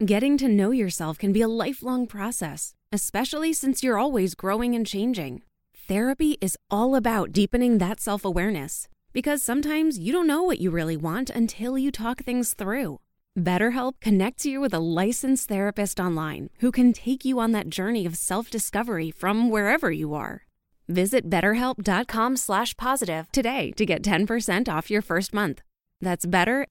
Getting to know yourself can be a lifelong process, especially since you're always growing and changing. Therapy is all about deepening that self-awareness, because sometimes you don't know what you really want until you talk things through. BetterHelp connects you with a licensed therapist online who can take you on that journey of self-discovery from wherever you are. Visit BetterHelp.com/positive today to get 10% off your first month. That's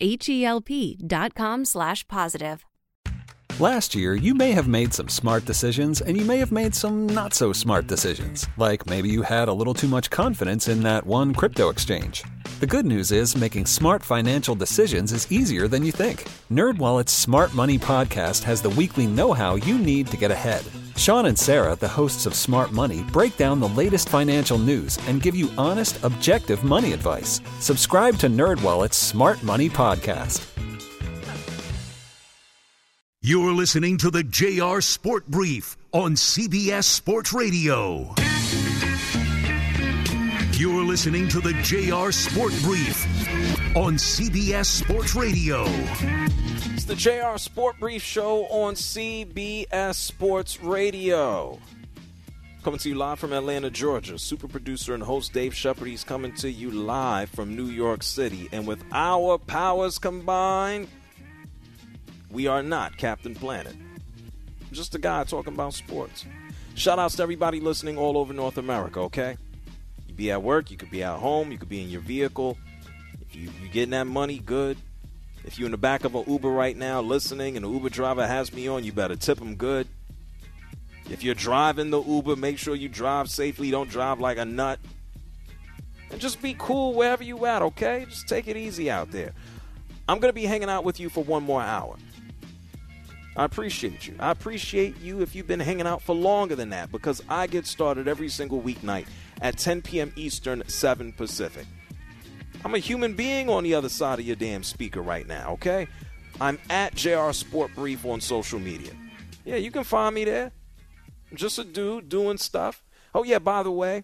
BetterHelp.com/positive. Last year, you may have made some smart decisions and you may have made some not so smart decisions. Like maybe you had a little too much confidence in that one crypto exchange. The good news is making smart financial decisions is easier than you think. NerdWallet's Smart Money Podcast has the weekly know-how you need to get ahead. Sean and Sarah, the hosts of Smart Money, break down the latest financial news and give you honest, objective money advice. Subscribe to NerdWallet's Smart Money Podcast. You're listening to the JR Sport Brief on CBS Sports Radio. You're listening to the JR Sport Brief on CBS Sports Radio. It's the JR Sport Brief show on CBS Sports Radio. Coming to you live from Atlanta, Georgia. Super producer and host Dave Shepard. He's coming to you live from New York City. And with our powers combined, we are not Captain Planet. Just a guy talking about sports. Shout outs to everybody listening all over North America, okay? You be at work, you could be at home, you could be in your vehicle. If you're getting that money, good. If you're in the back of an Uber right now listening and the Uber driver has me on, you better tip him good. If you're driving the Uber, make sure you drive safely. Don't drive like a nut. And just be cool wherever you at, okay? Just take it easy out there. I'm going to be hanging out with you for one more hour. I appreciate you. I appreciate you if you've been hanging out for longer than that, because I get started every single weeknight at 10 p.m. Eastern, 7 Pacific. I'm a human being on the other side of your damn speaker right now, okay? I'm at JR Sport Brief on social media. Yeah, you can find me there. I'm just a dude doing stuff. Oh, yeah, by the way,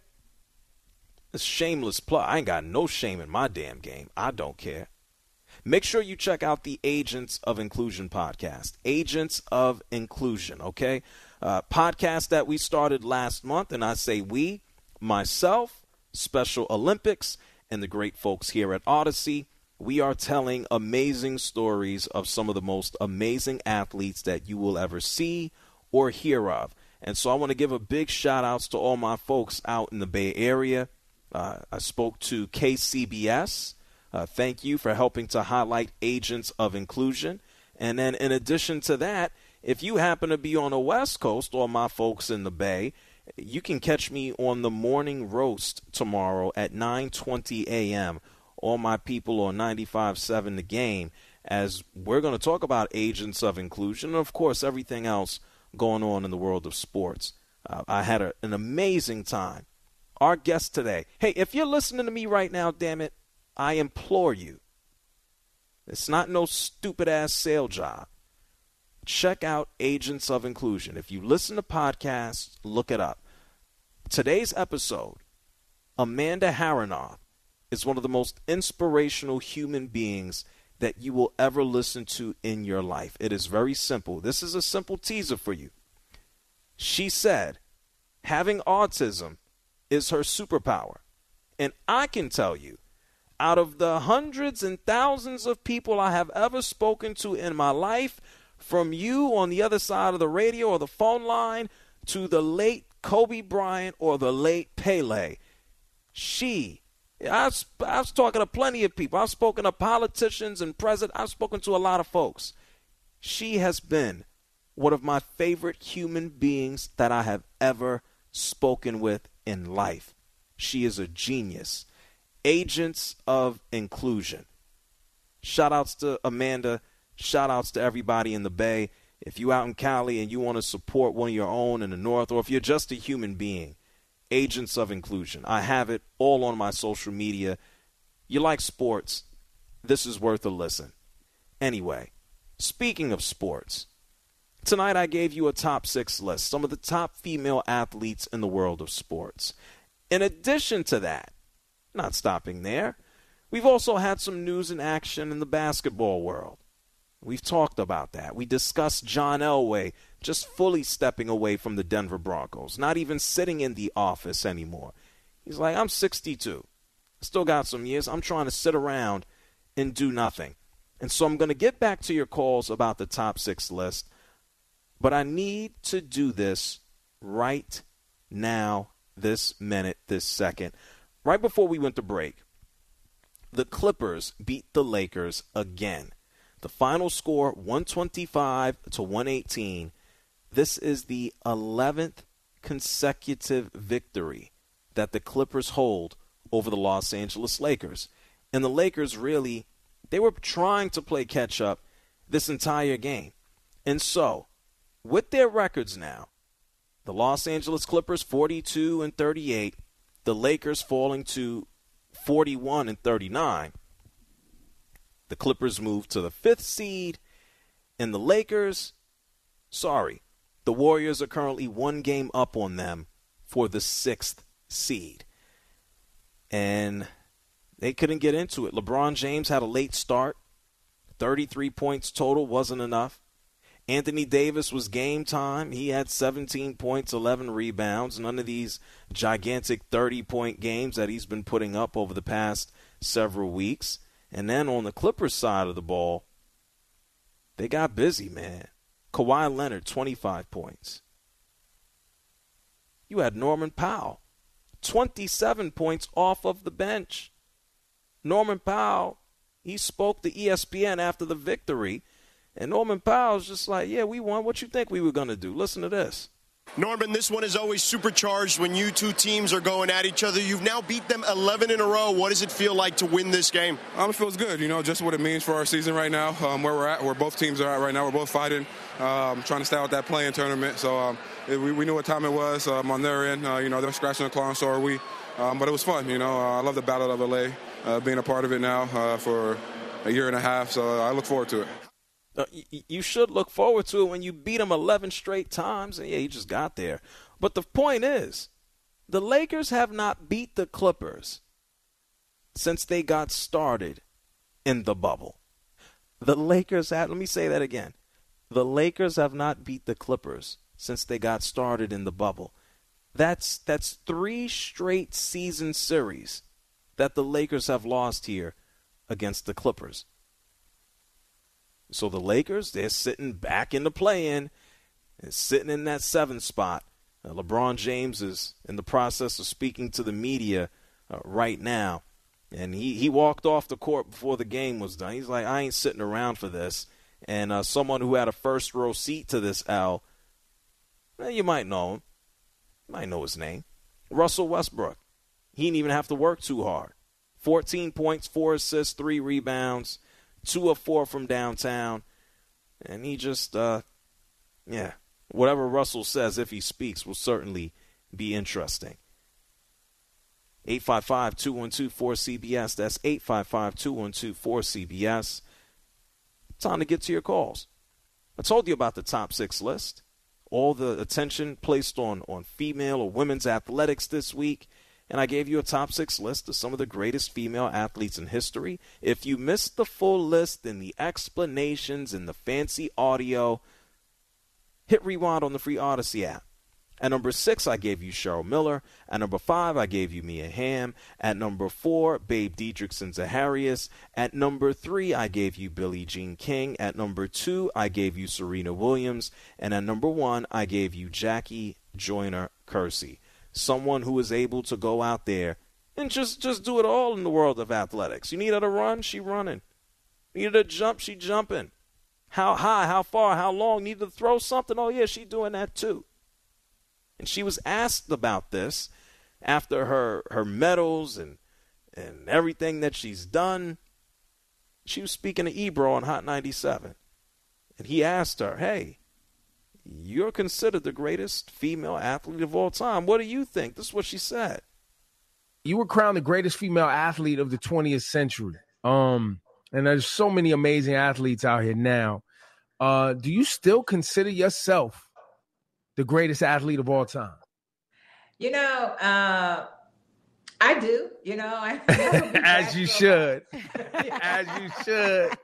it's shameless plug. I ain't got no shame in my damn game. I don't care. Make sure you check out the Agents of Inclusion podcast. Agents of Inclusion, okay? Podcast that we started last month, and I say we, myself, Special Olympics, and the great folks here at Odyssey. We are telling amazing stories of some of the most amazing athletes that you will ever see or hear of. And so I want to give a big shout-outs to all my folks out in the Bay Area. I spoke to KCBS. Thank you for helping to highlight Agents of Inclusion. And then in addition to that, if you happen to be on the West Coast, or my folks in the Bay, you can catch me on the Morning Roast tomorrow at 9:20 a.m. All my people on 95.7 The Game, as we're going to talk about Agents of Inclusion and, of course, everything else going on in the world of sports. I had an amazing time. Our guest today, hey, if you're listening to me right now, damn it, I implore you. It's not no stupid-ass sale job. Check out Agents of Inclusion. If you listen to podcasts, look it up. Today's episode, Amanda Haranoff is one of the most inspirational human beings that you will ever listen to in your life. It is very simple. This is a simple teaser for you. She said having autism is her superpower. And I can tell you, out of the hundreds and thousands of people I have ever spoken to in my life, from you on the other side of the radio or the phone line to the late Kobe Bryant or the late Pele, I was talking to plenty of people. I've spoken to politicians and presidents. I've spoken to a lot of folks. She has been one of my favorite human beings that I have ever spoken with in life. She is a genius. Agents of Inclusion. Shout outs to Amanda. Shout outs to everybody in the Bay. If you out in Cali and you want to support one of your own in the North, or if you're just a human being, Agents of Inclusion. I have it all on my social media. You like sports, this is worth a listen. Anyway, speaking of sports, tonight I gave you a top 6 list, some of the top female athletes in the world of sports. In addition to that, not stopping there, we've also had some news and action in the basketball world. We've talked about that. We discussed John Elway just fully stepping away from the Denver Broncos, not even sitting in the office anymore. He's like, I'm 62. Still got some years. I'm trying to sit around and do nothing. And so I'm going to get back to your calls about the top 6 list, but I need to do this right now, this minute, this second. Right before we went to break, the Clippers beat the Lakers again. The final score, 125-118. This is the 11th consecutive victory that the Clippers hold over the Los Angeles Lakers. And the Lakers really, they were trying to play catch-up this entire game. And so, with their records now, the Los Angeles Clippers 42-38, the Lakers falling to 41-39. The Clippers move to the 5th seed, and the Lakers, the Warriors are currently 1 game up on them for the 6th seed. And they couldn't get into it. LeBron James had a late start. 33 points total wasn't enough. Anthony Davis was game time. He had 17 points, 11 rebounds. None of these gigantic 30-point games that he's been putting up over the past several weeks. And then on the Clippers side of the ball, they got busy, man. Kawhi Leonard, 25 points. You had Norman Powell, 27 points off of the bench. Norman Powell, he spoke to ESPN after the victory, and Norman Powell's just like, yeah, we won. What you think we were going to do? Listen to this. Norman, this one is always supercharged when you two teams are going at each other. You've now beat them 11 in a row. What does it feel like to win this game? It feels good, just what it means for our season right now, where we're at, where both teams are at right now. We're both fighting, trying to stay out that play-in tournament. So we knew what time it was on their end. They're scratching the claw, and so are we. But it was fun, I love the Battle of L.A., being a part of it now for a year and a half. So I look forward to it. You should look forward to it when you beat them 11 straight times. And, yeah, you just got there. But the point is, the Lakers have not beat the Clippers since they got started in the bubble. Let me say that again. The Lakers have not beat the Clippers since they got started in the bubble. That's 3 straight season series that the Lakers have lost here against the Clippers. So the Lakers, they're sitting back in the play-in and sitting in that 7th spot. LeBron James is in the process of speaking to the media right now. And he walked off the court before the game was done. He's like, I ain't sitting around for this. And someone who had a first-row seat to this L, you might know him. You might know his name. Russell Westbrook. He didn't even have to work too hard. 14 points, 4 assists, 3 rebounds. 2 of 4 from downtown. And he just, whatever Russell says, if he speaks, will certainly be interesting. 855-212-4CBS. That's 855-212-4CBS. Time to get to your calls. I told you about the top 6 list. All the attention placed on female or women's athletics this week. And I gave you a top 6 list of some of the greatest female athletes in history. If you missed the full list and the explanations and the fancy audio, hit rewind on the free Odyssey app. At number 6, I gave you Cheryl Miller. At number 5, I gave you Mia Hamm. At number 4, Babe Dietrichson Zaharias. At number 3, I gave you Billie Jean King. At number 2, I gave you Serena Williams. And at number 1, I gave you Jackie Joyner Kersee. Someone who is able to go out there and just do it all in the world of athletics. You need her to run, she running. You need her to jump, she jumping. How high, how far, how long, need to throw something? Oh, yeah, she doing that too. And she was asked about this after her medals and everything that she's done. She was speaking to Ebro on Hot 97. And he asked her, hey, you're considered the greatest female athlete of all time. What do you think? This is what she said. You were crowned the greatest female athlete of the 20th century. And there's so many amazing athletes out here now. Do you still consider yourself the greatest athlete of all time? I do, I never be As you should. As you should.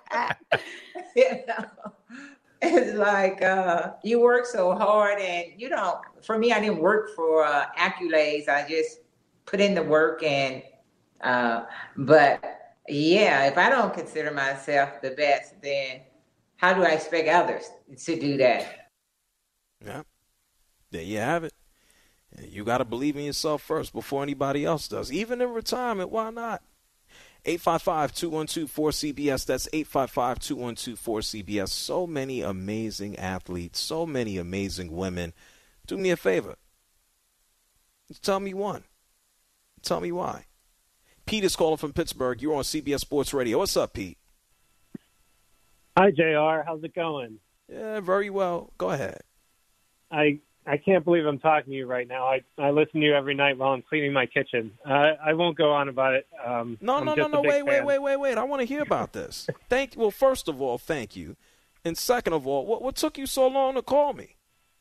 It's like you work so hard, and for me, I didn't work for accolades. I just put in the work, and but yeah, if I don't consider myself the best, then how do I expect others to do that? Yeah, there you have it. You got to believe in yourself first before anybody else does. Even in retirement, why not? 855-212-4CBS. That's 855-212-4CBS. So many amazing athletes, so many amazing women. Do me a favor. Tell me one. Tell me why. Pete is calling from Pittsburgh. You're on CBS Sports Radio. What's up, Pete? Hi, JR. How's it going? Yeah, very well. Go ahead. I can't believe I'm talking to you right now. I listen to you every night while I'm cleaning my kitchen. I won't go on about it. No. Wait. I want to hear about this. Well, first of all, thank you. And second of all, what took you so long to call me?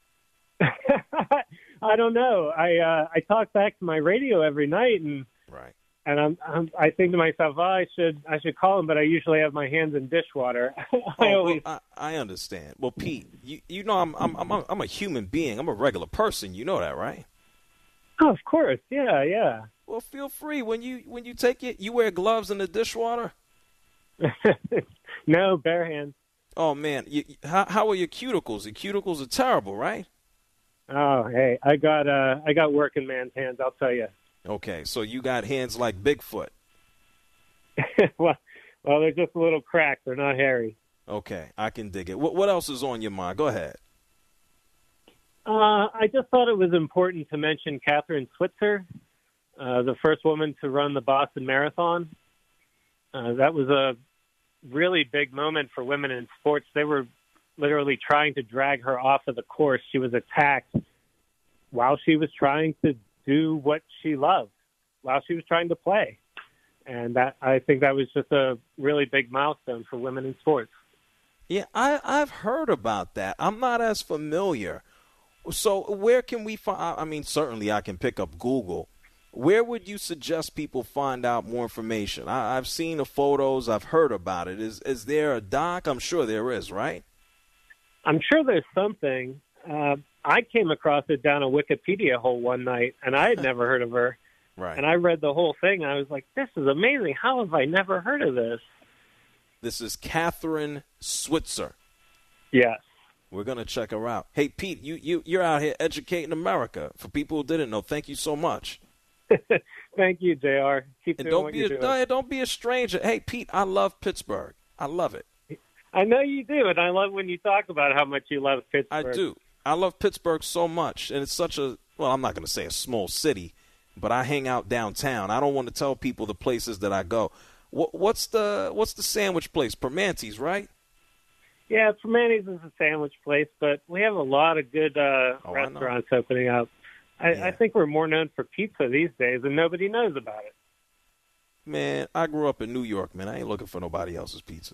I don't know. I talk back to my radio every night, and right. And I think to myself, I should call him, but I usually have my hands in dishwater. I understand. Well, Pete, you know I'm a human being. I'm a regular person. You know that, right? Oh, of course. Yeah. Well, feel free when you take it. You wear gloves in the dishwater? No, bare hands. Oh man, how are your cuticles? The cuticles are terrible, right? Oh, hey, I got working man's hands. I'll tell you. Okay, so you got hands like Bigfoot. well, they're just a little cracked. They're not hairy. Okay, I can dig it. What else is on your mind? Go ahead. I just thought it was important to mention Catherine Switzer, the first woman to run the Boston Marathon. That was a really big moment for women in sports. They were literally trying to drag her off of the course. She was attacked while she was trying to do what she loved, while she was trying to play. And I think that was just a really big milestone for women in sports. Yeah, I've heard about that. I'm not as familiar. So where can we find, I mean, certainly I can pick up Google. Where would you suggest people find out more information? I've seen the photos. I've heard about it. Is there a doc? I'm sure there is, right? I'm sure there's something. I came across it down a Wikipedia hole one night, and I had never heard of her. Right. And I read the whole thing, and I was like, this is amazing. How have I never heard of this? This is Catherine Switzer. Yes. We're going to check her out. Hey, Pete, you're out here educating America. For people who didn't know, thank you so much. Thank you, JR. Keep and doing what you're doing. Don't be a stranger. Hey, Pete, I love Pittsburgh. I love it. I know you do, and I love when you talk about how much you love Pittsburgh. I do. I love Pittsburgh so much, and it's such a, well, I'm not going to say a small city, but I hang out downtown. I don't want to tell people the places that I go. What's the sandwich place? Permante's, right? Yeah, Permante's is a sandwich place, but we have a lot of good restaurants opening up. I think we're more known for pizza these days, and nobody knows about it. Man, I grew up in New York, man. I ain't looking for nobody else's pizza.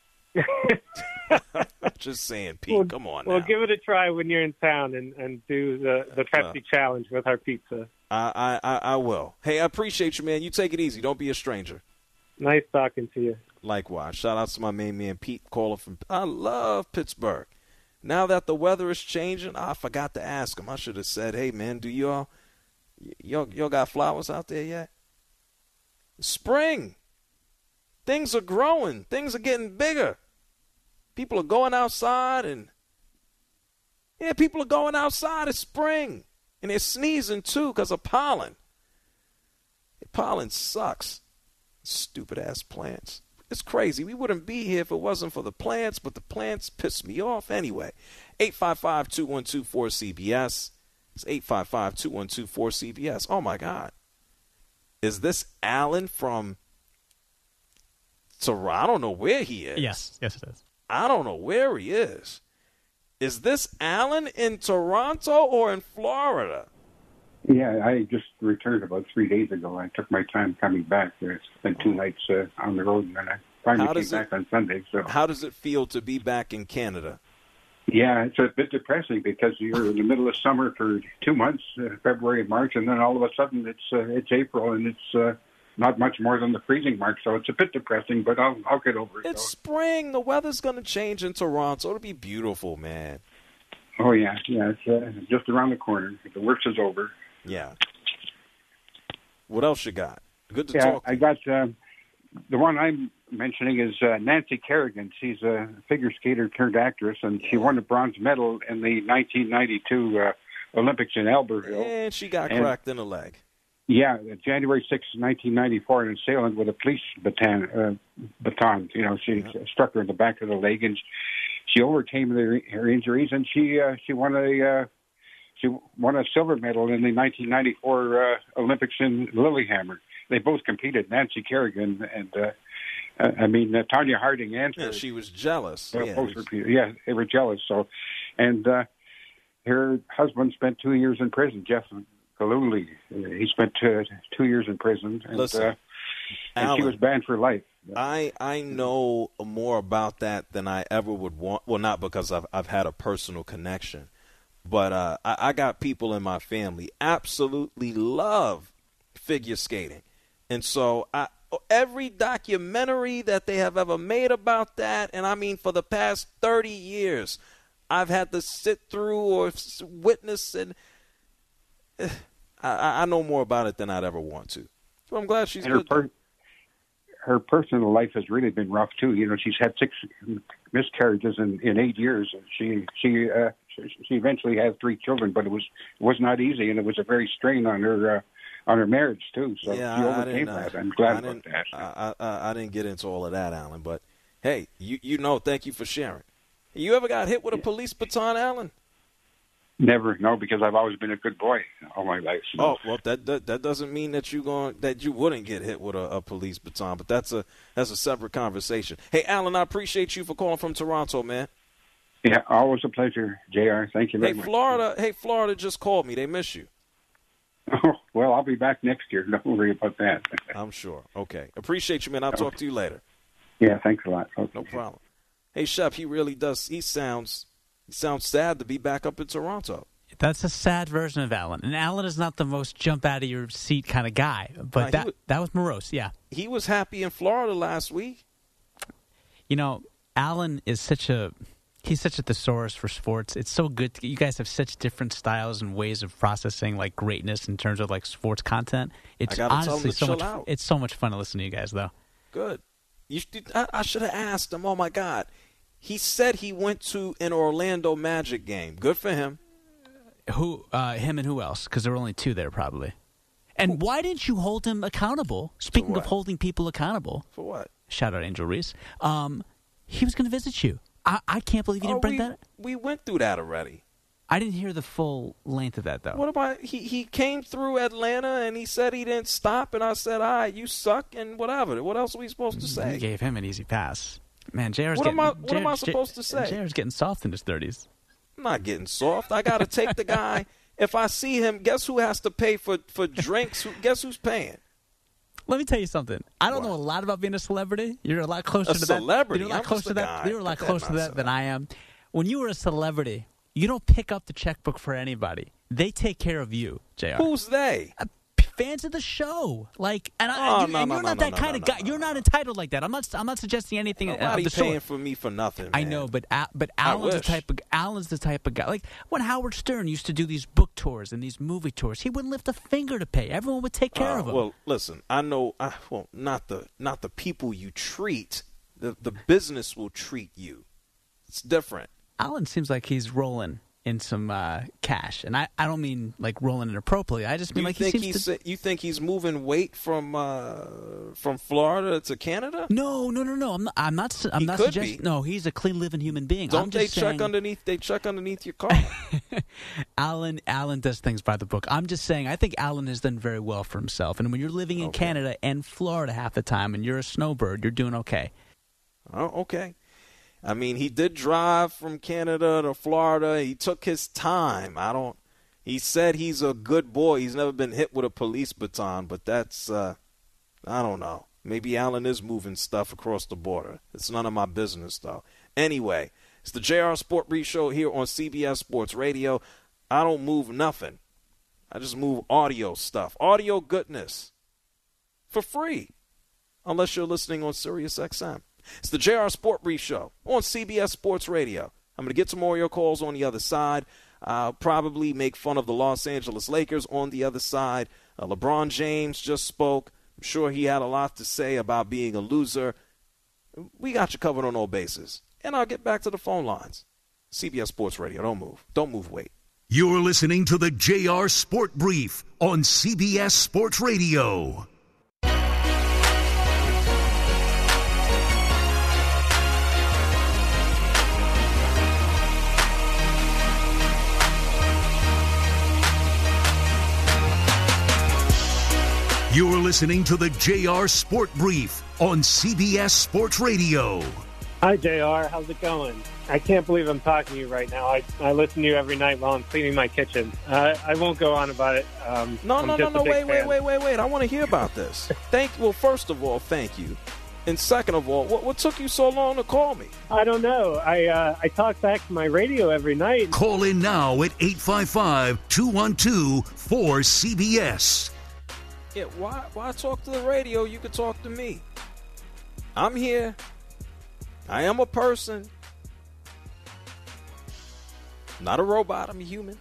Just saying, Pete, come on now. Well, give it a try when you're in town and do the Pepsi challenge with our pizza. I will. Hey, I appreciate you, man. You take it easy. Don't be a stranger. Nice talking to you. Likewise. Shout out to my main man, Pete, calling from – I love Pittsburgh. Now that the weather is changing, I forgot to ask him. I should have said, hey, man, do y'all got flowers out there yet? Spring. Things are growing. Things are getting bigger. People are going outside people are going outside. It's spring. And they're sneezing, too, because of pollen. Pollen sucks. Stupid-ass plants. It's crazy. We wouldn't be here if it wasn't for the plants, but the plants piss me off anyway. 855-212-4CBS. It's 855-212-4CBS. Oh, my God. Is this Alan from Toronto? I don't know where he is. Yes, it is. I don't know where he is. Is this Alan in Toronto or in Florida? Yeah, I just returned about 3 days ago. I took my time coming back. I spent 2 nights on the road, and then I finally came back on Sunday. So, how does it feel to be back in Canada? Yeah, it's a bit depressing because you're in the middle of summer for 2 months, February and March, and then all of a sudden it's April and it's not much more than the freezing mark. So it's a bit depressing, but I'll get over it. It's spring. The weather's going to change in Toronto. It'll be beautiful, man. Oh, yeah. It's just around the corner. The worst is over. Yeah. What else you got? Good to Yeah, talk to I got the one I'm mentioning is Nancy Kerrigan. She's a figure skater turned actress, and she won a bronze medal in the 1992 Olympics in Albertville. And she got cracked in the leg. Yeah, January 6, 1994, in Salem with a police baton. She struck her in the back of the leg, and she overcame her injuries, and she won a silver medal in the 1994 Olympics in Lillehammer. They both competed, Nancy Kerrigan and Tonya Harding and her. Yeah, she was jealous. They were jealous. So, and her husband spent 2 years in prison, Jeff Galooly. He spent 2 years in prison, and, Listen, and she was banned for life. I know more about that than I ever would want. Well, not because I've had a personal connection, but I got people in my family absolutely love figure skating. And so every documentary that they have ever made about that, and I mean for the past 30 years, I've had to sit through or witness, and I know more about it than I'd ever want to. So I'm glad she's good. Her personal life has really been rough too. You know, she's had 6 miscarriages in 8 years. She eventually had 3 children, but it was not easy, and it was a very strain on her marriage too. So yeah, she overcame that. I'm glad about that. I didn't get into all of that, Alan. But hey, thank you for sharing. You ever got hit with a police baton, Alan? Never, no, because I've always been a good boy all my life. So. Oh, well, that doesn't mean that you wouldn't get hit with a police baton, but that's a separate conversation. Hey, Alan, I appreciate you for calling from Toronto, man. Yeah, always a pleasure, JR. Thank you very much. Florida just called me. They miss you. Oh, well, I'll be back next year. Don't worry about that. I'm sure. Okay. Appreciate you, man. I'll talk to you later. Yeah, thanks a lot. Okay. No problem. Hey, Shep, he really does. He sounds sad to be back up in Toronto. That's a sad version of Alan. And Alan is not the most jump out of your seat kind of guy. But that was morose, yeah. He was happy in Florida last week. You know, Alan is he's such a thesaurus for sports. It's so good. You guys have such different styles and ways of processing like greatness in terms of like sports content. It's honestly it's so much fun to listen to you guys, though. Good. I should have asked him. Oh my God, he said he went to an Orlando Magic game. Good for him. Him and who else? Because there were only 2 there probably. And why didn't you hold him accountable? Speaking of holding people accountable, for what? Shout out Angel Reese. He was going to visit you. I can't believe you didn't bring that. We went through that already. I didn't hear the full length of that, though. What about he came through Atlanta and he said he didn't stop, and I said, all right, you suck, and whatever. What else are we supposed to say? You gave him an easy pass. Man, JR's what am I supposed to say? JR's getting soft in his 30s. I'm not getting soft. I got to take the guy. If I see him, guess who has to pay for drinks? Guess who's paying? Let me tell you something. I don't know a lot about being a celebrity. You're a lot closer to that. Celebrity? You're a lot closer to that. You're a lot closer to that than I am. When you were a celebrity, you don't pick up the checkbook for anybody. They take care of you, JR. Who's they? Fans of the show, you're not that kind of guy. You're not entitled like that. I'm not suggesting anything. Nobody's paying for me for nothing. Man. I know, but Alan's the type of guy. Like when Howard Stern used to do these book tours and these movie tours, he wouldn't lift a finger to pay. Everyone would take care of him. Well, listen, I know. Not the people you treat. The business will treat you. It's different. Alan seems like he's rolling in some cash, and I don't mean like rolling inappropriately. I just mean you think he's moving weight from Florida to Canada? No. I'm not suggesting. No, he's a clean living human being. Check underneath your car? Alan does things by the book. I'm just saying. I think Alan has done very well for himself. And when you're living in Canada and Florida half the time, and you're a snowbird, you're doing okay. Oh, okay. I mean, he did drive from Canada to Florida. He took his time. He said he's a good boy. He's never been hit with a police baton, but that's, I don't know. Maybe Alan is moving stuff across the border. It's none of my business, though. Anyway, It's the JR Sport Brief Show here on CBS Sports Radio. I don't move nothing. I just move audio stuff, audio goodness for free, unless you're listening on Sirius XM. It's the JR Sport Brief Show on CBS Sports Radio. I'm going to get some more of your calls on the other side. I'll probably make fun of the Los Angeles Lakers on the other side. LeBron James just spoke. I'm sure he had a lot to say about being a loser. We got you covered on all bases. And I'll get back to the phone lines. CBS Sports Radio. Don't move. Don't move. Wait. You're listening to the JR Sport Brief on CBS Sports Radio. You're listening to the JR Sport Brief on CBS Sports Radio. Hi, JR. How's it going? I can't believe I'm talking to you right now. I listen to you every night while I'm cleaning my kitchen. I won't go on about it. No. Wait. I want to hear about this. Well, first of all, thank you. And second of all, what took you so long to call me? I don't know. I talk back to my radio every night. Call in now at 855-212-4CBS. Yeah, why talk to the radio? You could talk to me. I'm here. I am a person. Not a robot. I'm a human.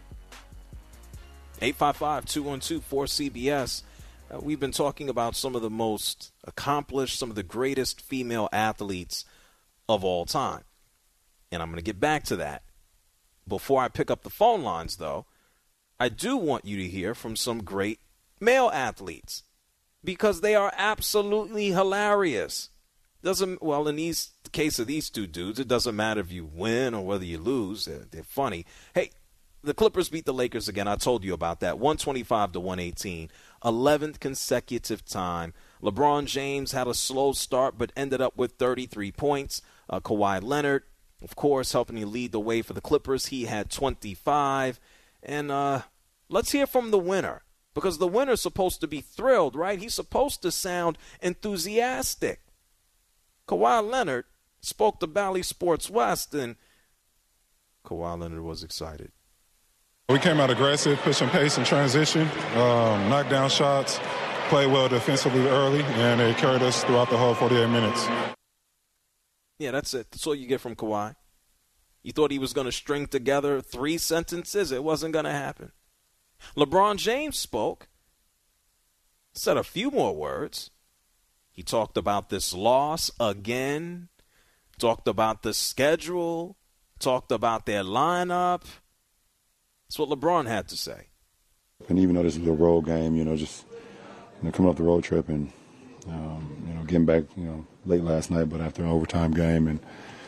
855-212-4CBS. We've been talking about some of the most accomplished, some of the greatest female athletes of all time. And I'm going to get back to that. Before I pick up the phone lines, though, I do want you to hear from some great male athletes because they are absolutely hilarious. In the case of these two dudes, it doesn't matter if you win or whether you lose. They're funny. Hey, the Clippers beat the Lakers again. I told you about that. 125-118. 11th consecutive time. LeBron James had a slow start but ended up with 33 points. Kawhi Leonard, of course, helping you lead the way for the Clippers. He had 25. And let's hear from the winner because the winner's supposed to be thrilled, right? He's supposed to sound enthusiastic. Kawhi Leonard spoke to Bally Sports West, and Kawhi Leonard was excited. We came out aggressive, pushing pace and transition, knocked down shots, played well defensively early, and it carried us throughout the whole 48 minutes. Yeah, that's it. That's all you get from Kawhi. You thought he was going to string together 3 sentences. It wasn't going to happen. LeBron James spoke, said a few more words. He talked about this loss again, talked about the schedule, talked about their lineup. That's what LeBron had to say. And even though this was a road game, just coming off the road trip and, getting back, late last night, but after an overtime game. And,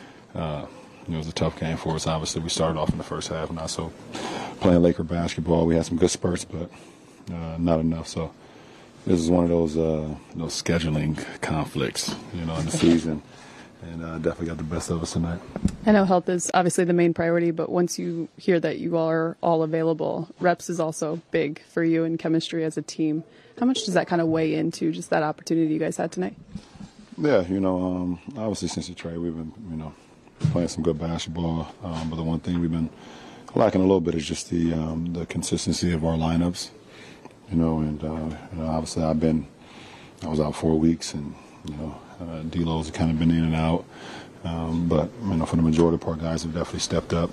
it was a tough game for us. Obviously, we started off in the first half, not so playing Laker basketball. We had some good spurts, but not enough. So this is one of those scheduling conflicts, in the season. And definitely got the best of us tonight. I know health is obviously the main priority, but once you hear that you are all available, reps is also big for you and chemistry as a team. How much does that kind of weigh into just that opportunity you guys had tonight? Yeah, obviously since the trade we've been, playing some good basketball. But the one thing we've been lacking a little bit is just the consistency of our lineups. Obviously I was out 4 weeks and, D-Lo's kind of been in and out. But, for the majority of our guys have definitely stepped up.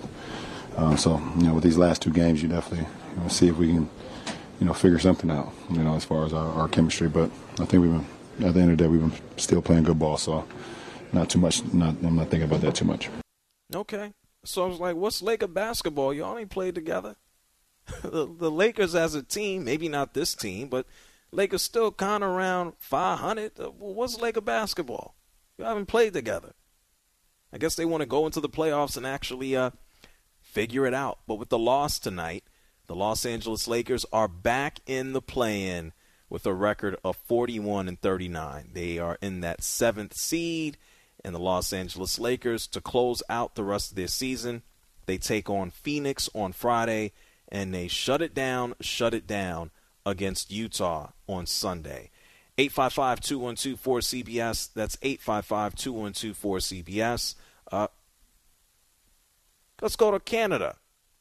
With these last 2 games, you definitely see if we can, figure something out, as far as our chemistry. But I think at the end of the day, we've been still playing good ball. So not too much. I'm not thinking about that too much. Okay. So I was like, what's Laker basketball? Y'all ain't played together. the Lakers as a team, maybe not this team, but Lakers still kind of around 500. What's Laker basketball? You haven't played together. I guess they want to go into the playoffs and actually figure it out. But with the loss tonight, the Los Angeles Lakers are back in the play-in with a record of 41-39. They are in that 7th seed, and the Los Angeles Lakers, to close out the rest of their season, they take on Phoenix on Friday, and they shut it down against Utah on Sunday. 855-212-4CBS. That's 855-212-4CBS. Let's go to Canada.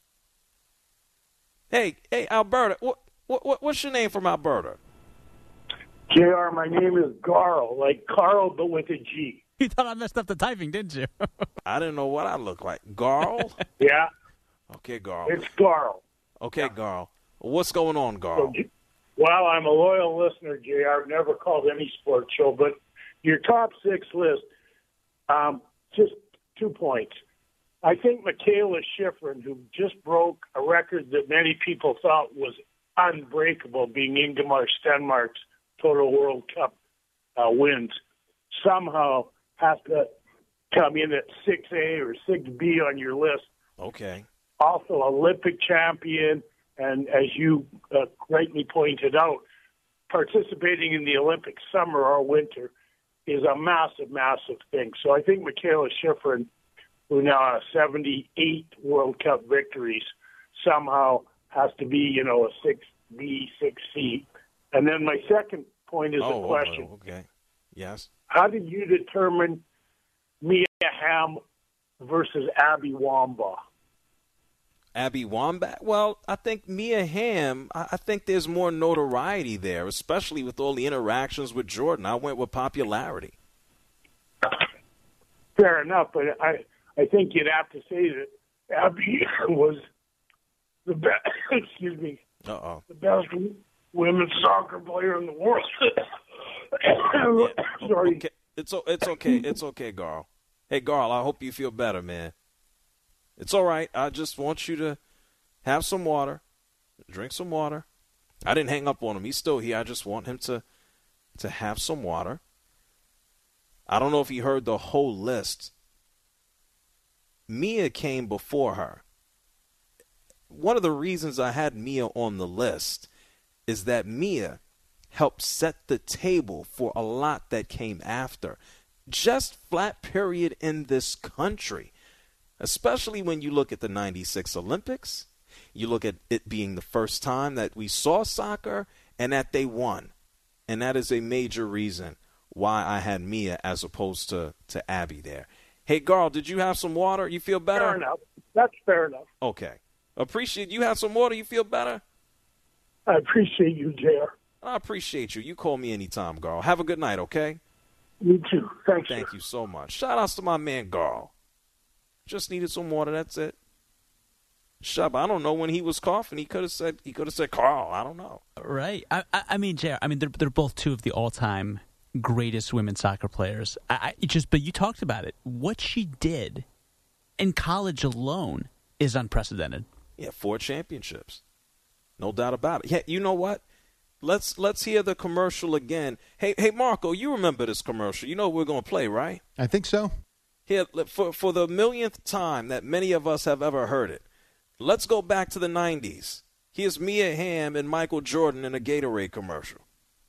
Hey, Alberta. What's your name from Alberta? JR, my name is Garl, like Carl, but with a G. You thought I messed up the typing, didn't you? I didn't know what I look like. Garl? Yeah. Okay, Garl. It's Garl. Okay, yeah. Garl. What's going on, Garl? Well, I'm a loyal listener, JR. I've never called any sports show, but your top 6 list, just 2 points. I think Michaela Schifrin, who just broke a record that many people thought was unbreakable, being Ingemar Stenmark's total World Cup wins, somehow has to come in at 6A or 6B on your list. Okay. Also, Olympic champion, and as you rightly pointed out, participating in the Olympics, summer or winter, is a massive, massive thing. So I think Michaela Schifrin, who now has 78 World Cup victories, somehow has to be, a 6B, 6C. And then my second point is a question. Okay. Yes. How did you determine Mia Hamm versus Abby Wambach? Abby Wambach? Well, I think Mia Hamm, I think there's more notoriety there, especially with all the interactions with Jordan. I went with popularity. Fair enough, but I think you'd have to say that Abby was the best, the best women's soccer player in the world. Sorry. Okay. It's okay. It's okay, Garl. Hey, Garl, I hope you feel better, man. It's all right. I just want you to have some water, drink some water. I didn't hang up on him. He's still here. I just want him to have some water. I don't know if he heard the whole list. Mia came before her. One of the reasons I had Mia on the list is that Mia helped set the table for a lot that came after. Just flat period in this country. Especially when you look at the 96 Olympics, you look at it being the first time that we saw soccer and that they won. And that is a major reason why I had Mia as opposed to Abby there. Hey, Garl, did you have some water? You feel better? Fair enough. That's fair enough. Okay. Appreciate you have some water. You feel better? I appreciate you, JR. I appreciate you. You call me anytime, Garl. Have a good night, okay? You too. Thank you so much. Shout outs to my man, Garl. Just needed some water. That's it. Shub, I don't know when he was coughing. He could have said Carl. I don't know. Right. I mean, JR, they're both two of the all-time greatest women's soccer players. But you talked about it. What she did in college alone is unprecedented. Yeah, 4 championships. No doubt about it. Yeah, you know what? Let's hear the commercial again. Hey, Marco, you remember this commercial? You know what we're going to play, right? I think so. Here, for the millionth time that many of us have ever heard it, let's go back to the 90s. Here's Mia Hamm and Michael Jordan in a Gatorade commercial.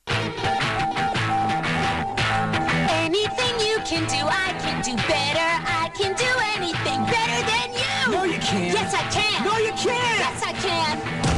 Anything you can do, I can do better. I can do anything better than you. No, you can't. Yes, I can. No, you can't. Yes, I can.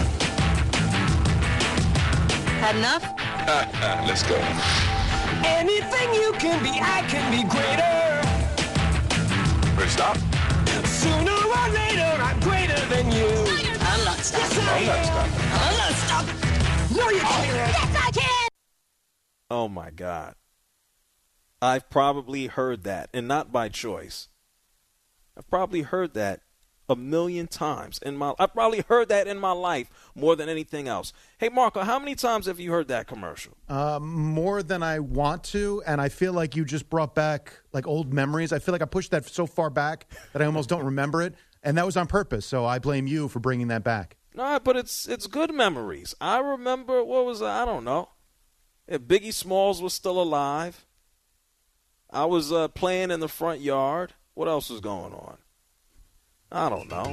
Had enough? Let's go. Anything you can be, I can be greater. Ready, stop. Sooner or later, I'm greater than you. No, you're not. I'm not stopping. Yes, I'm not stopping. I'm not stopping. No, you can't. Yes, I can. Oh, my God. I've probably heard that, and not by choice. I've probably heard that a million times I've probably heard that in my life more than anything else. Hey, Marco, how many times have you heard that commercial? More than I want to, and I feel like you just brought back like old memories. I feel like I pushed that so far back that I almost don't remember it, and that was on purpose. So I blame you for bringing that back. No, but it's good memories. I remember I don't know. If Biggie Smalls was still alive, I was playing in the front yard. What else was going on? I don't know.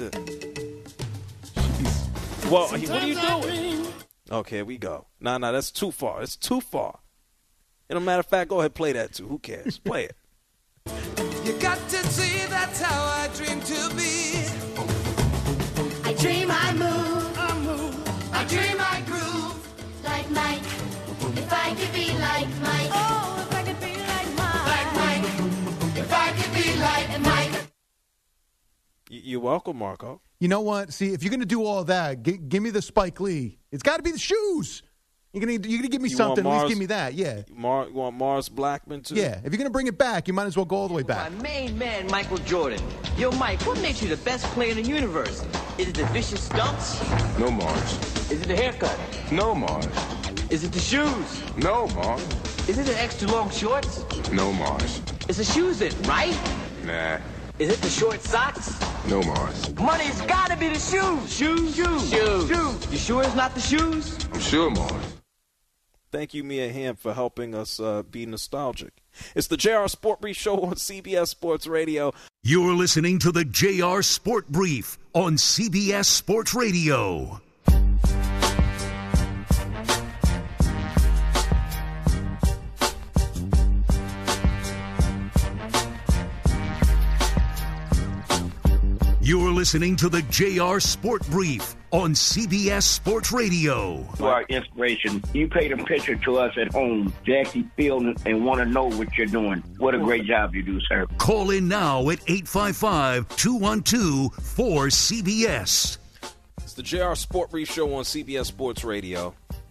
Well, what are you doing? Okay, we go. No, that's too far. It's too far. And a matter of fact, go ahead, play that too. Who cares? Play it. You got to see that's how I dream to be. I dream, I move. I dream, I groove. Like Mike. If I could be like Mike. Oh, if I could be like Mike. Like Mike. If I could be like Mike. You're welcome, Marco. You know what? See, if you're going to do all that, give me the Spike Lee. It's got to be the shoes. You're gonna give me something. At least give me that. Yeah. You want Mars Blackman too? Yeah. If you're going to bring it back, you might as well go all the way back. My main man, Michael Jordan. Yo, Mike, what makes you the best player in the universe? Is it the vicious stunts? No, Mars. Is it the haircut? No, Mars. Is it the shoes? No, Mars. Is it the extra long shorts? No, Mars. It's the shoes it, right? Nah. Is it the short socks? No, Mars. Money's gotta be the shoes. Shoes. You sure it's not the shoes? I'm sure, Mars. Thank you, Mia Hamm, for helping us be nostalgic. It's the JR Sport Brief Show on CBS Sports Radio. You're listening to the JR Sport Brief on CBS Sports Radio. You're listening to the JR Sport Brief on CBS Sports Radio. For our inspiration, you paid a picture to us at home to actually feel and want to know what you're doing. What a great job you do, sir. Call in now at 855-212-4CBS. It's the JR Sport Brief Show on CBS Sports Radio.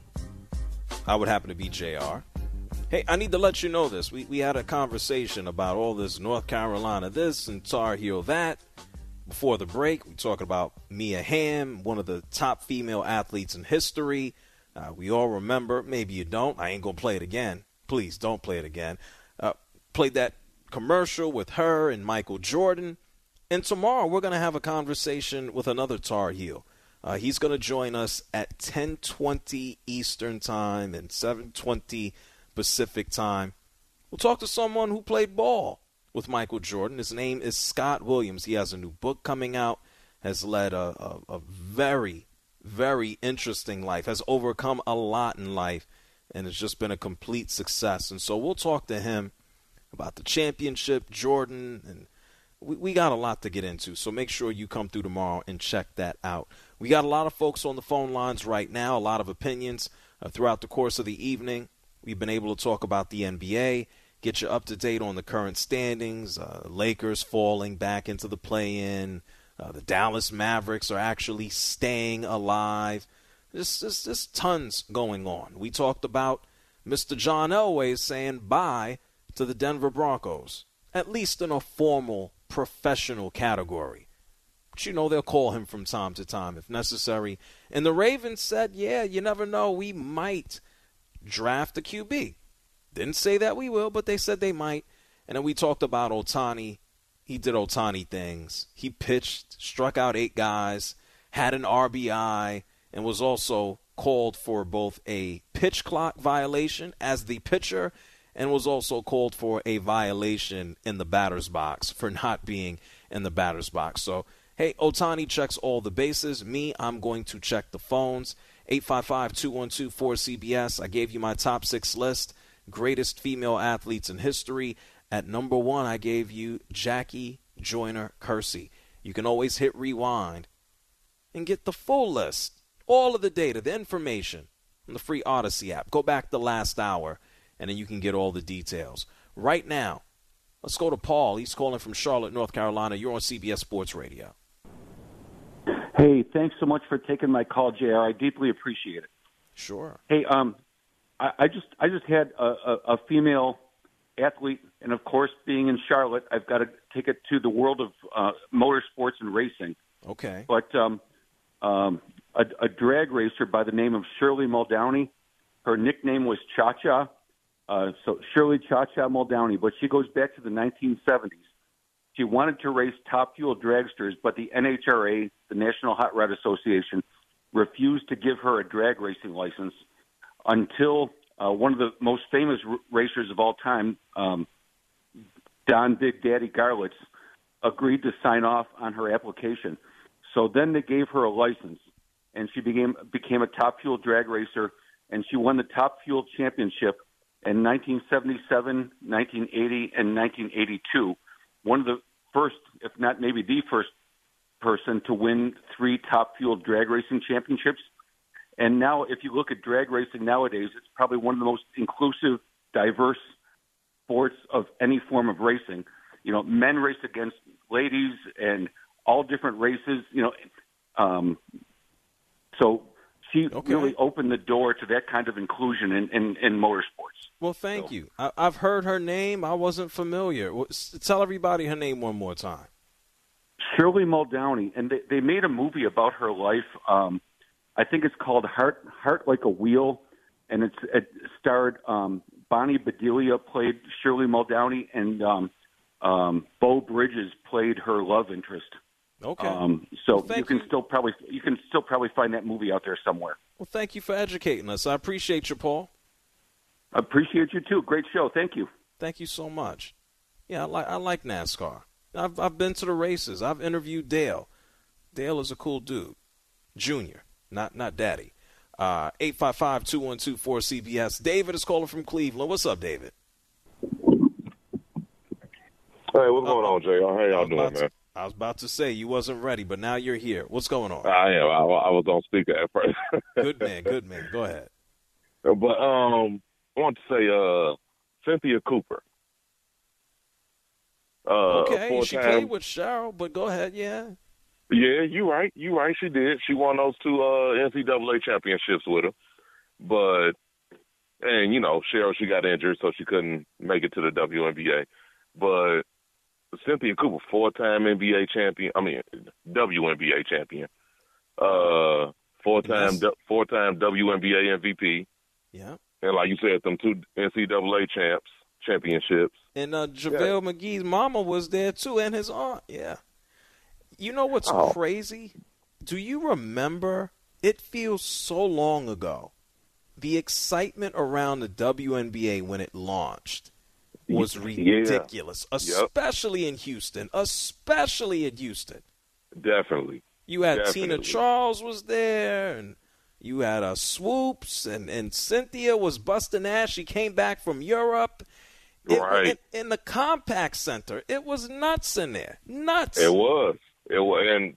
I would happen to be JR. Hey, I need to let you know this. We had a conversation about all this North Carolina this and Tar Heel that. Before the break, we talked about Mia Hamm, one of the top female athletes in history. We all remember, maybe you don't. I ain't going to play it again. Please don't play it again. Played that commercial with her and Michael Jordan. And tomorrow we're going to have a conversation with another Tar Heel. He's going to join us at 10:20 Eastern Time and 7:20 Pacific Time. We'll talk to someone who played ball with Michael Jordan. His name is Scott Williams. He has a new book coming out, has led a very, very interesting life, has overcome a lot in life, and has just been a complete success. And so we'll talk to him about the championship, Jordan, and we got a lot to get into. So make sure you come through tomorrow and check that out. We got a lot of folks on the phone lines right now, a lot of opinions throughout the course of the evening. We've been able to talk about the NBA, get you up to date on the current standings. Lakers falling back into the play-in. The Dallas Mavericks are actually staying alive. There's tons going on. We talked about Mr. John Elway saying bye to the Denver Broncos, at least in a formal professional category. But you know they'll call him from time to time if necessary. And the Ravens said, yeah, you never know, we might draft a QB. Didn't say that we will, but they said they might. And then we talked about Ohtani. He did Ohtani things. He pitched, struck out 8 guys, had an RBI, and was also called for both a pitch clock violation as the pitcher and was also called for a violation in the batter's box for not being in the batter's box. So, hey, Ohtani checks all the bases. Me, I'm going to check the phones. 855-212-4CBS. I gave you my top 6 list. Greatest female athletes in history. At number 1, I gave you Jackie Joyner-Kersee. You can always hit rewind and get the full list, all of the data, the information on the free Odyssey app. Go back the last hour, and then you can get all the details. Right now, let's go to Paul. He's calling from Charlotte, North Carolina. You're on CBS Sports Radio. Hey, thanks so much for taking my call, JR. I deeply appreciate it. Sure. Hey, I just had a female athlete, and of course, being in Charlotte, I've got to take it to the world of motorsports and racing. Okay. But a drag racer by the name of Shirley Muldowney, her nickname was Cha-Cha. So Shirley Cha-Cha Muldowney, but she goes back to the 1970s. She wanted to race Top Fuel dragsters, but the NHRA, the National Hot Rod Association, refused to give her a drag racing license until one of the most famous racers of all time, Don Big Daddy Garlitz, agreed to sign off on her application. So then they gave her a license, and she became a Top Fuel drag racer, and she won the Top Fuel championship in 1977, 1980, and 1982. One of the first, if not maybe the first person to win 3 Top Fuel drag racing championships. And now if you look at drag racing nowadays, it's probably one of the most inclusive, diverse sports of any form of racing. You know, men race against ladies, and all different races. So she really opened the door to that kind of inclusion in motorsports. Well, thank you. I've heard her name. I wasn't familiar. Tell everybody her name one more time. Shirley Muldowney, and they made a movie about her life. I think it's called Heart Like a Wheel, and it starred Bonnie Bedelia played Shirley Muldowney, and Beau Bridges played her love interest. Okay. So you can still probably find that movie out there somewhere. Well, thank you for educating us. I appreciate you, Paul. I appreciate you too. Great show. Thank you. Thank you so much. Yeah, I like NASCAR. I've been to the races. I've interviewed Dale. Dale is a cool dude. Junior, not daddy. 855-212-4CBS. David is calling from Cleveland. What's up, David? Hey, what's going on, JR? How y'all doing, man? I was about to say you wasn't ready, but now you're here. What's going on? I am. I was on speaker at first. Good man. Go ahead. But I want to say Cynthia Cooper. Okay, she played with Cheryl, but go ahead, yeah. Yeah, you're right. She did. She won those 2 NCAA championships with her. And Cheryl, she got injured, so she couldn't make it to the WNBA. But Cynthia Cooper, 4-time NBA champion. WNBA champion. 4-time WNBA MVP. Yeah. And like you said, them 2 NCAA championships. And JaVale McGee's mama was there too, and his aunt. Yeah. You know what's crazy? Do you remember? It feels so long ago. The excitement around the WNBA when it launched was ridiculous, especially in Houston. Definitely. You had Tina Charles was there, and you had Swoops, and Cynthia was busting ass. She came back from Europe. In the Compact Center, it was nuts in there. Nuts. It was, and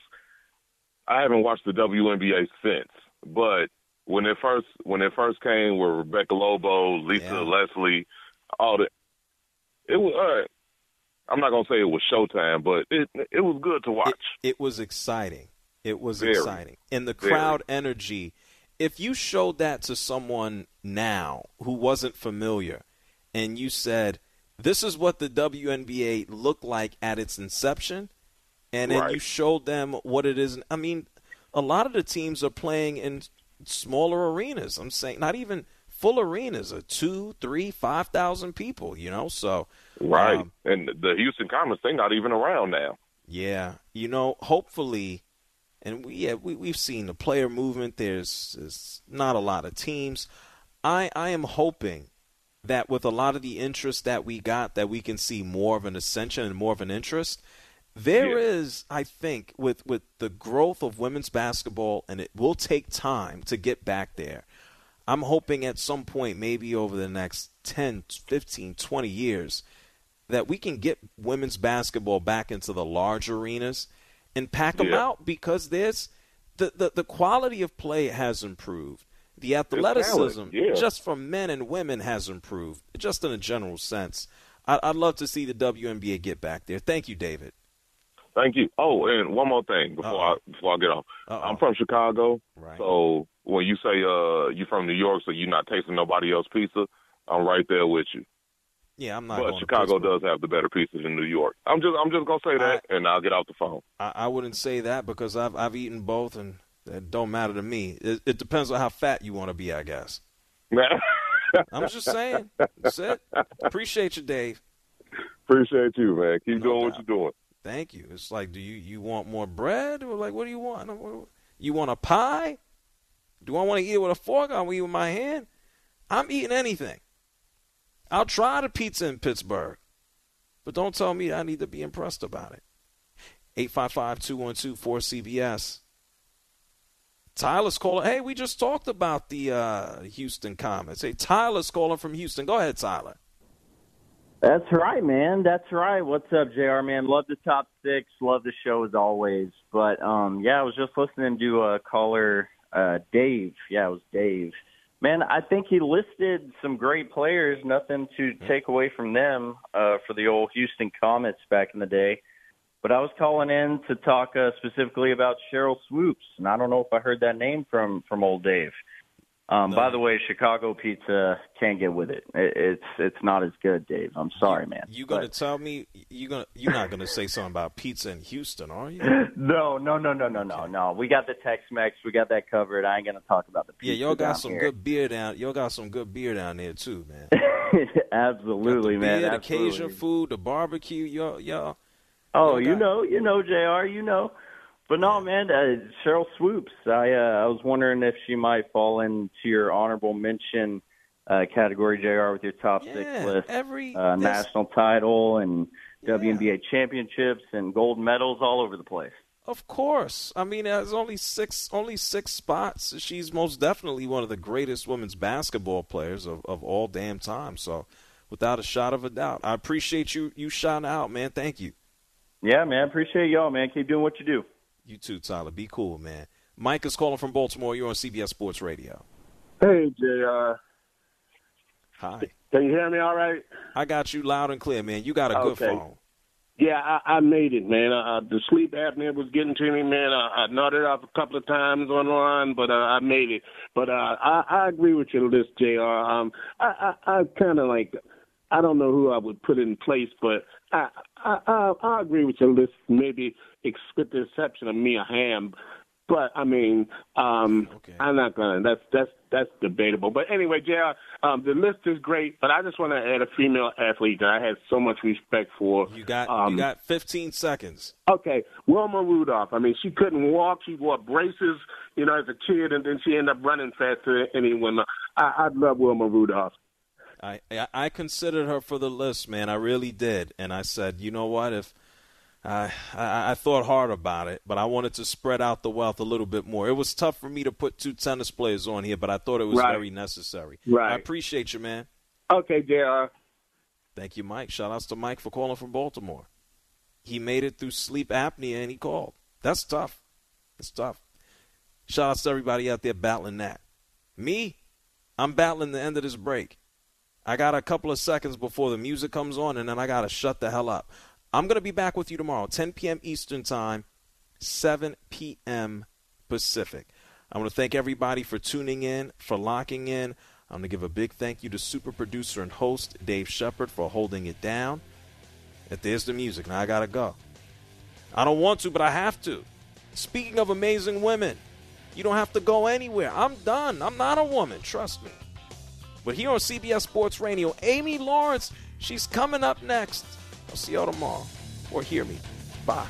I haven't watched the WNBA since. But when it first came with Rebecca Lobo, Lisa Leslie, all that, it was. I'm not gonna say it was Showtime, but it was good to watch. It was exciting. It was exciting, and the crowd energy. If you showed that to someone now who wasn't familiar, and you said, this is what the WNBA looked like at its inception, and then you showed them what it is. I mean, a lot of the teams are playing in smaller arenas. I'm saying not even full arenas of 2,000, 3,000, 5,000 people, so. Right. And the Houston Comets, they're not even around now. Yeah. Hopefully, and we've seen the player movement. There's not a lot of teams. I am hoping that with a lot of the interest that we got, that we can see more of an ascension and more of an interest. There is, I think, with the growth of women's basketball, and it will take time to get back there. I'm hoping at some point, maybe over the next 10, 15, 20 years, that we can get women's basketball back into the large arenas and pack them out, because there's the quality of play has improved. The athleticism, just for men and women, has improved, just in a general sense. I'd love to see the WNBA get back there. Thank you, David. Thank you. Oh, and one more thing before I get off. I'm from Chicago, so when you say you're from New York, so you're not tasting nobody else's pizza, I'm right there with you. Yeah, I'm not. But Chicago does have the better pizzas in New York. I'm just gonna say that, and I'll get off the phone. I wouldn't say that, because I've eaten both, and it don't matter to me. It depends on how fat you want to be, I guess. I'm just saying. That's it. Appreciate you, Dave. Appreciate you, man. Keep doing what you're doing. Thank you. It's like, do you want more bread? Or like, what do you want? You want a pie? Do I want to eat it with a fork? I want to eat it with my hand? I'm eating anything. I'll try the pizza in Pittsburgh. But don't tell me I need to be impressed about it. 855-212-4CBS. Tyler's calling. Hey, we just talked about the Houston Comets. Hey, Tyler's calling from Houston. Go ahead, Tyler. That's right, man. That's right. What's up, JR, man? Love the top six. Love the show as always. But, I was just listening to caller Dave. Yeah, it was Dave. Man, I think he listed some great players. Nothing to take away from them for the old Houston Comets back in the day. But I was calling in to talk specifically about Cheryl Swoops, and I don't know if I heard that name from old Dave. By the way, Chicago pizza can't get with it. It's not as good, Dave. I'm sorry, man. You gonna tell me you're not gonna say something about pizza in Houston, are you? No. We got the Tex-Mex. We got that covered. I ain't gonna talk about the pizza. Yeah, y'all got some here. good beer down. Y'all got some good beer down there too, man. Absolutely, the beer, man. The Absolutely. Cajun food, the barbecue, y'all. Oh, you know, JR, you know. But no, man, Cheryl Swoops. I was wondering if she might fall into your honorable mention category, JR, with your top 6 list. National title and WNBA championships and gold medals all over the place. Of course. I mean, there's only six spots. She's most definitely one of the greatest women's basketball players of all damn time. So, without a shot of a doubt, I appreciate you shouting out, man. Thank you. Yeah, man. Appreciate y'all, man. Keep doing what you do. You too, Tyler. Be cool, man. Mike is calling from Baltimore. You're on CBS Sports Radio. Hey, JR. Hi. Can you hear me all right? I got you loud and clear, man. You got a good phone. Yeah, I made it, man. The sleep apnea was getting to me, man. I nodded off a couple of times on the line, but I made it. But I agree with your list, JR. I kind of like, I don't know who I would put in place, but I agree with your list, maybe with the exception of Mia Hamm. But I mean, I'm not gonna. That's debatable. But anyway, JR, the list is great. But I just want to add a female athlete that I had so much respect for. You got 15 seconds. Okay, Wilma Rudolph. I mean, she couldn't walk. She wore braces, as a kid, and then she ended up running faster than any woman. I love Wilma Rudolph. I considered her for the list, man. I really did. And I said, you know what, if I thought hard about it, but I wanted to spread out the wealth a little bit more. It was tough for me to put 2 tennis players on here, but I thought it was very necessary. Right. I appreciate you, man. Okay, JR. Thank you, Mike. Shout-outs to Mike for calling from Baltimore. He made it through sleep apnea, and he called. That's tough. It's tough. Shout-outs to everybody out there battling that. Me, I'm battling the end of this break. I got a couple of seconds before the music comes on, and then I got to shut the hell up. I'm going to be back with you tomorrow, 10 p.m. Eastern Time, 7 p.m. Pacific. I want to thank everybody for tuning in, for locking in. I'm going to give a big thank you to super producer and host Dave Shepard for holding it down. And there's the music. Now I got to go. I don't want to, but I have to. Speaking of amazing women, you don't have to go anywhere. I'm done. I'm not a woman. Trust me. But here on CBS Sports Radio, Amy Lawrence, she's coming up next. I'll see y'all tomorrow. Or hear me. Bye.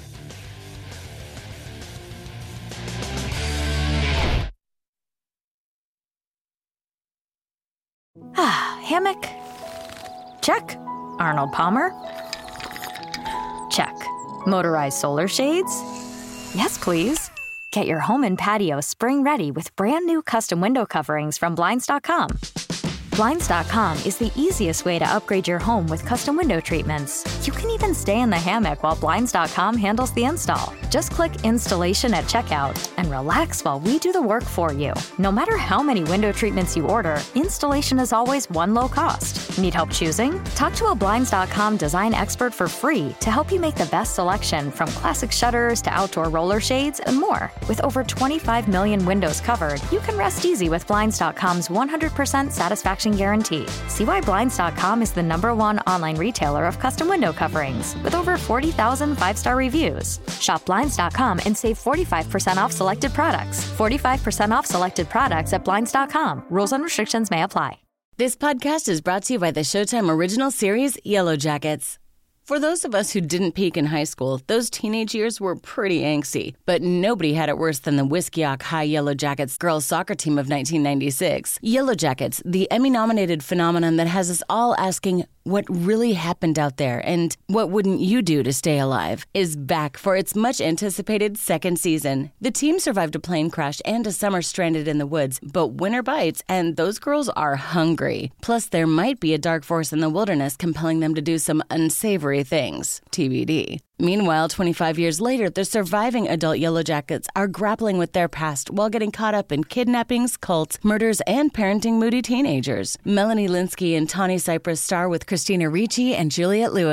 Hammock? Check. Arnold Palmer? Check. Motorized solar shades? Yes, please. Get your home and patio spring ready with brand new custom window coverings from Blinds.com. Blinds.com is the easiest way to upgrade your home with custom window treatments. You can even stay in the hammock while Blinds.com handles the install. Just click installation at checkout and relax while we do the work for you. No matter how many window treatments you order, installation is always one low cost. Need help choosing? Talk to a Blinds.com design expert for free to help you make the best selection, from classic shutters to outdoor roller shades and more. With over 25 million windows covered, you can rest easy with Blinds.com's 100% satisfaction guarantee. See why Blinds.com is the #1 online retailer of custom window coverings, with over 40,000 5-star reviews. Shop Blinds.com and save 45% off selected products. 45% off selected products at Blinds.com. Rules and restrictions may apply. This podcast is brought to you by the Showtime original series Yellow Jackets. For those of us who didn't peak in high school, those teenage years were pretty angsty. But nobody had it worse than the Wisky-Ock High Yellow Jackets girls soccer team of 1996. Yellow Jackets, the Emmy-nominated phenomenon that has us all asking what really happened out there and what wouldn't you do to stay alive, is back for its much-anticipated second season. The team survived a plane crash and a summer stranded in the woods, but winter bites, and those girls are hungry. Plus, there might be a dark force in the wilderness compelling them to do some unsavory things. TBD. Meanwhile, 25 years later, the surviving adult Yellow Jackets are grappling with their past while getting caught up in kidnappings, cults, murders, and parenting moody teenagers. Melanie Linsky and Tawny Cypress star with Christina Ricci and Juliette Lewis.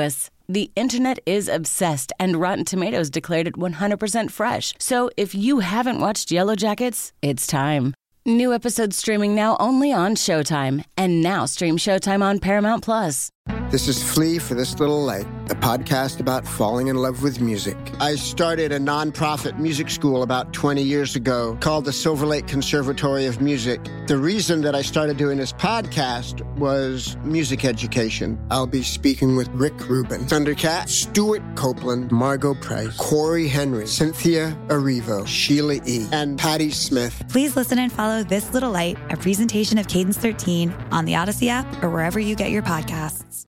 The internet is obsessed, and Rotten Tomatoes declared it 100% fresh. So if you haven't watched Yellow Jackets, it's time. New episodes streaming now only on Showtime. And now stream Showtime on Paramount+. This is Flea for This Little Light, a podcast about falling in love with music. I started a nonprofit music school about 20 years ago called the Silver Lake Conservatory of Music. The reason that I started doing this podcast was music education. I'll be speaking with Rick Rubin, Thundercat, Stuart Copeland, Margot Price, Corey Henry, Cynthia Erivo, Sheila E., and Patti Smith. Please listen and follow This Little Light, a presentation of Cadence 13 on the Odyssey app or wherever you get your podcasts.